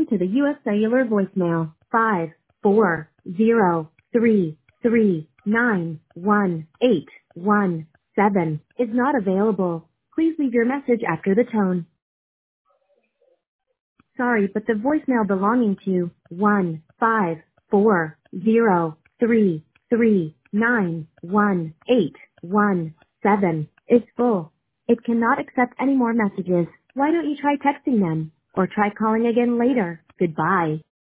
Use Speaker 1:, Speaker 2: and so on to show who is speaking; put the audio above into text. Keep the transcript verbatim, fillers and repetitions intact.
Speaker 1: Welcome to the U S Cellular voicemail. Five, four, zero, three, three, nine, one, eight, one, seven is not available. Please leave your message after the tone. Sorry, but the voicemail belonging to one, five, four, zero, three, three, nine, one, eight, one, seven is full. It cannot accept any more messages. Why don't you try texting them? Or try calling again later. Goodbye.